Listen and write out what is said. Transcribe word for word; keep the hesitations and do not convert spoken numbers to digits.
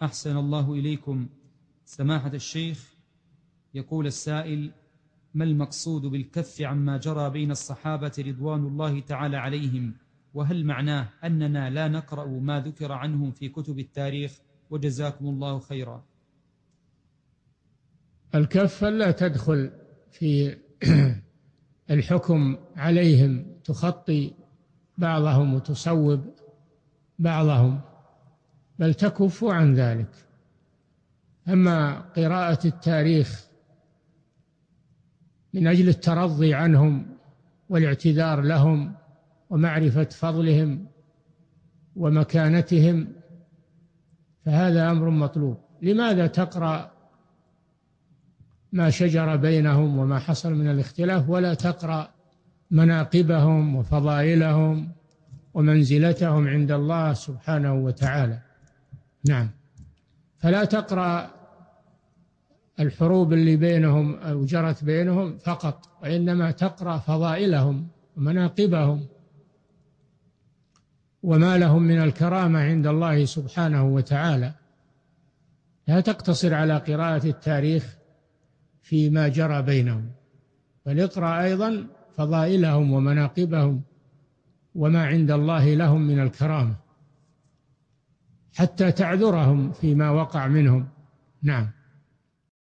أحسن الله إليكم. سماحة الشيخ، يقول السائل: ما المقصود بالكف عما جرى بين الصحابة رضوان الله تعالى عليهم؟ وهل معناه أننا لا نقرأ ما ذكر عنهم في كتب التاريخ؟ وجزاكم الله خيرا. الكف لا تدخل في الحكم عليهم، تخطي بعضهم وتصوب بعضهم، بل تكف عن ذلك. أما قراءة التاريخ من أجل الترضي عنهم والاعتذار لهم ومعرفة فضلهم ومكانتهم فهذا أمر مطلوب. لماذا تقرأ ما شجر بينهم وما حصل من الاختلاف ولا تقرأ مناقبهم وفضائلهم ومنزلتهم عند الله سبحانه وتعالى؟ نعم، فلا تقرأ الحروب اللي بينهم أو جرت بينهم فقط، وإنما تقرأ فضائلهم ومناقبهم وما لهم من الكرامة عند الله سبحانه وتعالى. لا تقتصر على قراءة التاريخ فيما جرى بينهم، بل اقرأ أيضا فضائلهم ومناقبهم وما عند الله لهم من الكرامة حتى تعذرهم فيما وقع منهم. نعم.